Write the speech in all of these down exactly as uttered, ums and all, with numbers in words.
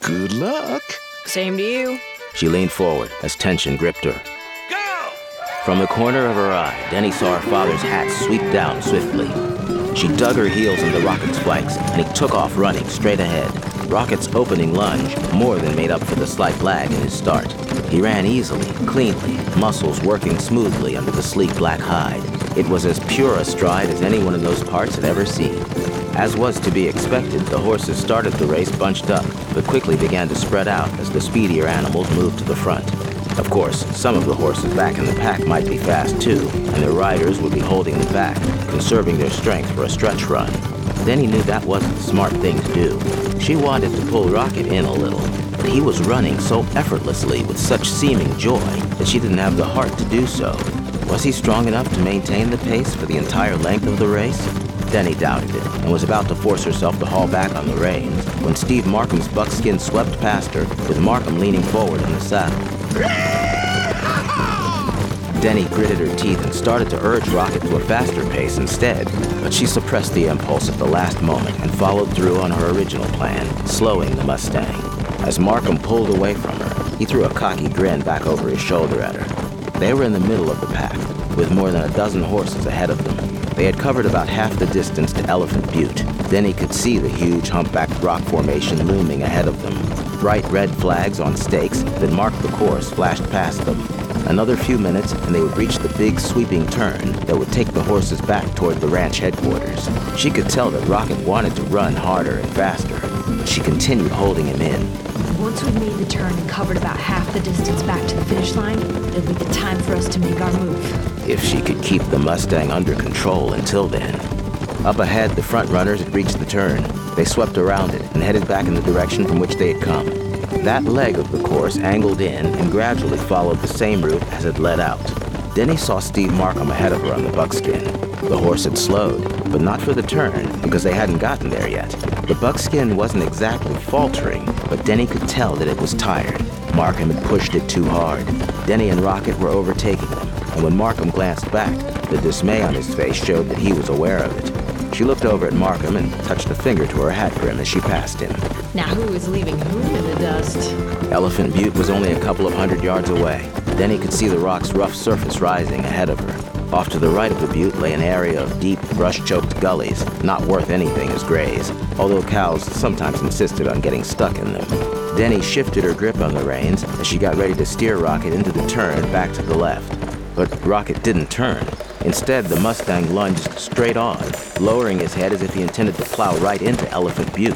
Good luck. Same to you. She leaned forward as tension gripped her. Go! From the corner of her eye, Denny saw her father's hat sweep down swiftly. She dug her heels into Rocket's flanks, and he took off running straight ahead. Rocket's opening lunge more than made up for the slight lag in his start. He ran easily, cleanly, muscles working smoothly under the sleek black hide. It was as pure a stride as anyone in those parts had ever seen. As was to be expected, the horses started the race bunched up, but quickly began to spread out as the speedier animals moved to the front. Of course, some of the horses back in the pack might be fast too, and their riders would be holding them back, conserving their strength for a stretch run. Then he knew that wasn't the smart thing to do. She wanted to pull Rocket in a little, but he was running so effortlessly with such seeming joy that she didn't have the heart to do so. Was he strong enough to maintain the pace for the entire length of the race? Denny doubted it, and was about to force herself to haul back on the reins, when Steve Markham's buckskin swept past her, with Markham leaning forward in the saddle. Denny gritted her teeth and started to urge Rocket to a faster pace instead, but she suppressed the impulse at the last moment and followed through on her original plan, slowing the Mustang. As Markham pulled away from her, he threw a cocky grin back over his shoulder at her. They were in the middle of the pack, with more than a dozen horses ahead of them. They had covered about half the distance to Elephant Butte. Then he could see the huge humpbacked rock formation looming ahead of them. Bright red flags on stakes that marked the course flashed past them. Another few minutes and they would reach the big sweeping turn that would take the horses back toward the ranch headquarters. She could tell that Rocket wanted to run harder and faster, but she continued holding him in. Once we've made the turn and covered about half the distance back to the finish line, it'll be the time for us to make our move. If she could keep the Mustang under control until then. Up ahead, the front runners had reached the turn. They swept around it and headed back in the direction from which they had come. That leg of the course angled in and gradually followed the same route as it led out. Denny saw Steve Markham ahead of her on the buckskin. The horse had slowed, but not for the turn, because they hadn't gotten there yet. The buckskin wasn't exactly faltering, but Denny could tell that it was tired. Markham had pushed it too hard. Denny and Rocket were overtaking them, and when Markham glanced back, the dismay on his face showed that he was aware of it. She looked over at Markham and touched a finger to her hat brim as she passed him. Now who is leaving who in the dust? Elephant Butte was only a couple of hundred yards away. Then he could see the rock's rough surface rising ahead of her. Off to the right of the butte lay an area of deep, brush-choked gullies, not worth anything as graze, although cows sometimes insisted on getting stuck in them. Denny shifted her grip on the reins as she got ready to steer Rocket into the turn back to the left. But Rocket didn't turn. Instead, the Mustang lunged straight on, lowering his head as if he intended to plow right into Elephant Butte.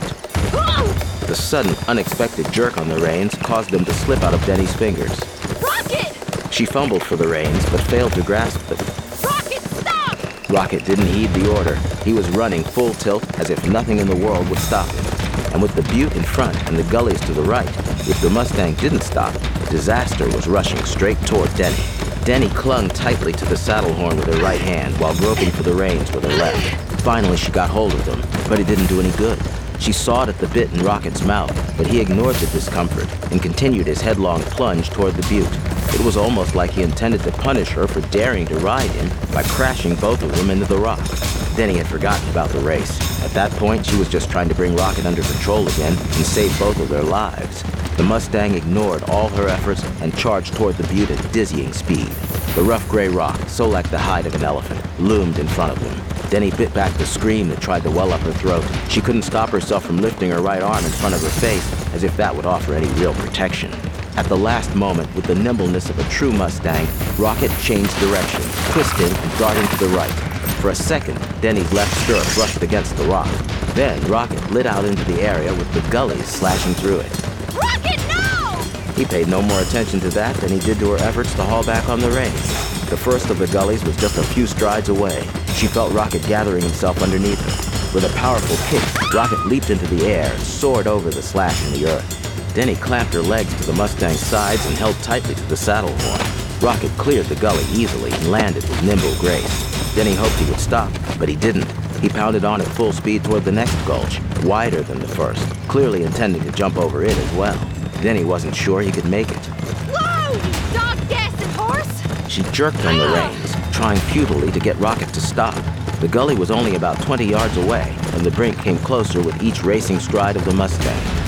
The sudden, unexpected jerk on the reins caused them to slip out of Denny's fingers. Rocket! She fumbled for the reins, but failed to grasp them. Rocket, stop! Rocket didn't heed the order. He was running full tilt as if nothing in the world would stop him. And with the butte in front and the gullies to the right, if the Mustang didn't stop, disaster was rushing straight toward Denny. Denny clung tightly to the saddle horn with her right hand while groping for the reins with her left. Finally, she got hold of them, but it didn't do any good. She sawed at the bit in Rocket's mouth, but he ignored the discomfort and continued his headlong plunge toward the butte. It was almost like he intended to punish her for daring to ride him by crashing both of them into the rock. Denny had forgotten about the race. At that point, she was just trying to bring Rocket under control again and save both of their lives. The Mustang ignored all her efforts and charged toward the butte at dizzying speed. The rough gray rock, so like the hide of an elephant, loomed in front of them. Denny bit back the scream that tried to well up her throat. She couldn't stop herself from lifting her right arm in front of her face, as if that would offer any real protection. At the last moment, with the nimbleness of a true Mustang, Rocket changed direction, twisting and darting to the right. For a second, Denny's left stirrup brushed against the rock. Then, Rocket lit out into the area with the gullies slashing through it. Rocket, no! He paid no more attention to that than he did to her efforts to haul back on the reins. The first of the gullies was just a few strides away. She felt Rocket gathering himself underneath her. With a powerful kick, Rocket leaped into the air and soared over the slash in the earth. Denny clamped her legs to the Mustang's sides and held tightly to the saddle horn. Rocket cleared the gully easily and landed with nimble grace. Denny hoped he would stop, but he didn't. He pounded on at full speed toward the next gulch, wider than the first, clearly intending to jump over it as well. Denny wasn't sure he could make it. Whoa, you dog-gassing horse! She jerked on the reins, trying futilely to get Rocket to stop. The gully was only about twenty yards away, and the brink came closer with each racing stride of the Mustang.